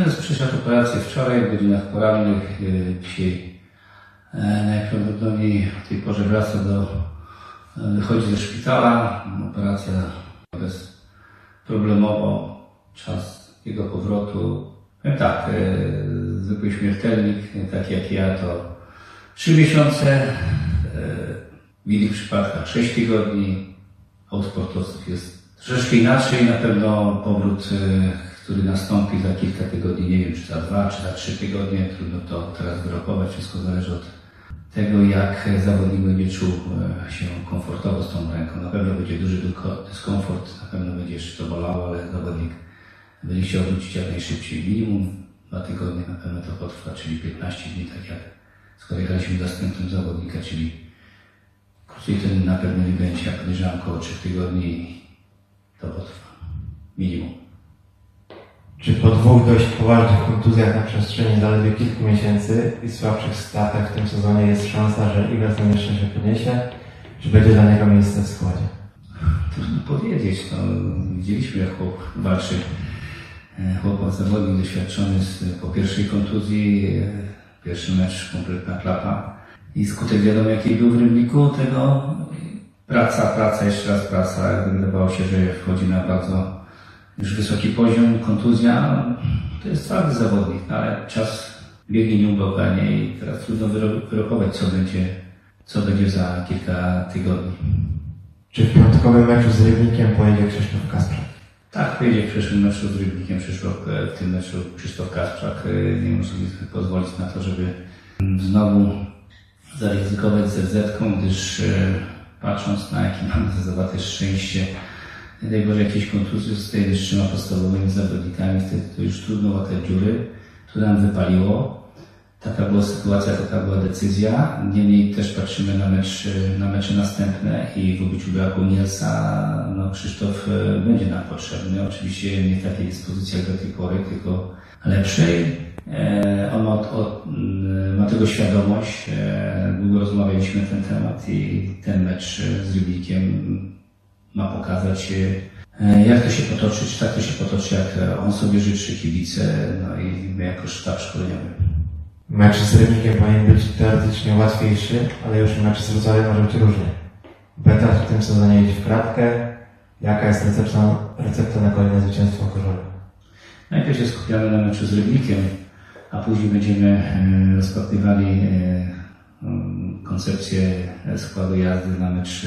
Prezes przeszedł operację wczoraj w godzinach porannych. Dzisiaj najprawdopodobniej o tej porze wychodzi ze szpitala. Operacja bezproblemowo. Czas jego powrotu. Tak, zwykły śmiertelnik, taki jak ja, to 3 miesiące. W innych przypadkach 6 tygodni. U sportowców jest troszeczkę inaczej. Na pewno powrót, który nastąpi za kilka tygodni, nie wiem, czy za 2, czy za 3 tygodnie, trudno to teraz wyrokować. Wszystko zależy od tego, jak zawodnik będzie czuł się komfortowo z tą ręką. Na pewno będzie duży dyskomfort, na pewno będzie jeszcze to bolało, ale zawodnik będzie chciał wrócić jak najszybciej. Minimum 2 tygodnie na pewno to potrwa, czyli 15 dni, tak jak skoro jechaliśmy zastępcą zawodnika, czyli krócej ten na pewno nie będzie. Ja podejrzewam około 3 tygodni to potrwa. Minimum. Czy po 2 dość poważnych kontuzjach na przestrzeni zaledwie kilku miesięcy i słabszych startach w tym sezonie jest szansa, że Igor Sanieczny się podniesie? Czy będzie dla niego miejsce w składzie? Trudno powiedzieć. No, widzieliśmy, jak chłop walczy. Chłopak zawodnik doświadczony po pierwszej kontuzji, pierwszy mecz, kompletna klapa. I skutek wiadomo jaki był w Rybniku tego. Praca, jeszcze raz praca. Wydawało się, że wchodzi na bardzo już wysoki poziom, kontuzja. To jest twardy zawodnik, ale czas biegnie nieubłaganie i teraz trudno wyrokować, co będzie za kilka tygodni. Czy w piątkowym meczu z Rybnikiem pojedzie Krzysztof Kasprzak? Tak, pojedzie w przyszłym meczu z Rybnikiem. W tym meczu Krzysztof Kasprzak. Nie możemy sobie pozwolić na to, żeby znowu zaryzykować z FZ-ką, gdyż patrząc na jakie mamy zawarte szczęście, nie daj Boże jakieś kontuzje zostaje z 3 podstawowymi zawodnikami, wtedy to już trudno łatać dziury. To nam wypaliło. Taka była sytuacja, taka była decyzja. Niemniej też patrzymy na mecze następne i w obliczu braku Nielsa, no Krzysztof będzie nam potrzebny. Oczywiście nie w takiej dyspozycji jak do tej pory, tylko lepszej. On ma tego świadomość. Długo rozmawialiśmy na ten temat i ten mecz z Rybnikiem ma pokazać, jak to się potoczy, czy tak to się potoczy, jak on sobie życzy, kibice, no i my jako sztab szkoleniowy. Mecz z Rybnikiem powinien być teoretycznie łatwiejszy, ale już mecz z Wrocławiem może być różny. Beta w tym sezonie idzie w kratkę. Jaka jest recepta na kolejne zwycięstwo Korzoli? Najpierw się skupiamy na meczu z Rybnikiem, a później będziemy rozpatrywali koncepcję składu jazdy na mecz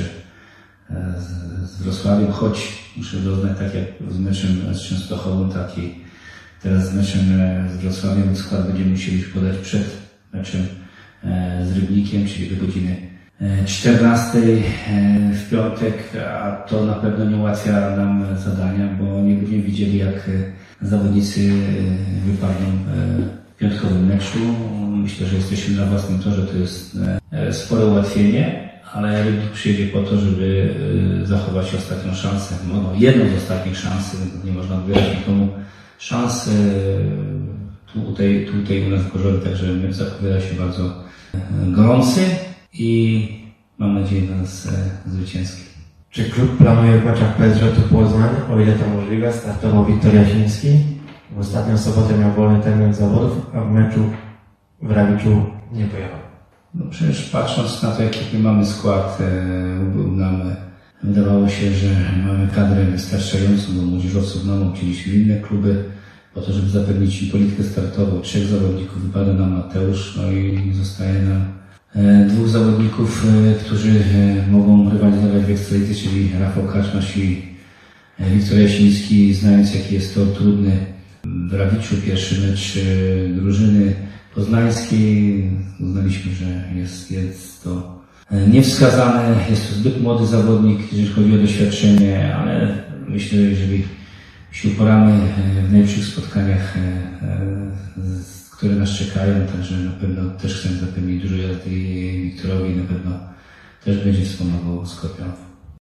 z Wrocławiem, choć muszę doznać, tak jak z meczem z Częstochową, tak i teraz z meczem z Wrocławiem skład będziemy musieli już podać przed meczem z Rybnikiem, czyli do godziny 14 w piątek, a to na pewno nie ułatwia nam zadania, bo nie będziemy widzieli, jak zawodnicy wypadną w piątkowym meczu. Myślę, że jesteśmy na własnym torze, to jest spore ułatwienie, ale Rybnik przyjedzie po to, żeby zachować ostatnią szansę, no, jedną z ostatnich szans, nie można odbierać nikomu szans tutaj u nas w Korzoli, także mecz zapowiada się bardzo gorący i mam nadzieję na nas zwycięski. Czy klub planuje w meczach PSŻ Poznań, o ile to możliwe, startował Wiktor Jasiński? W ostatnią sobotę miał wolny termin zawodów, a w meczu w Rawiczu nie pojechał. No przecież patrząc na to, jaki mamy skład, nam wydawało się, że mamy kadrę wystarczającą do młodzieżowców, chcieliśmy inne kluby po to, żeby zapewnić im politykę startową. 3 zawodników, wypada nam Mateusz, no i zostaje nam 2 zawodników, którzy mogą rywalizować w Ekstralidze, czyli Rafał Kaczmarz i Wiktor Jasiński, znając jaki jest to trudny w Rawiczu, pierwszy mecz drużyny poznańskiej. Uznaliśmy, że jest to niewskazane, jest to zbyt młody zawodnik, jeżeli chodzi o doświadczenie, ale myślę, że jeżeli się uporamy w najbliższych spotkaniach, które nas czekają, także na pewno też chcemy zapewnić dużo jazdy Wiktorowi i na pewno też będzie wspomagał Skorpionów.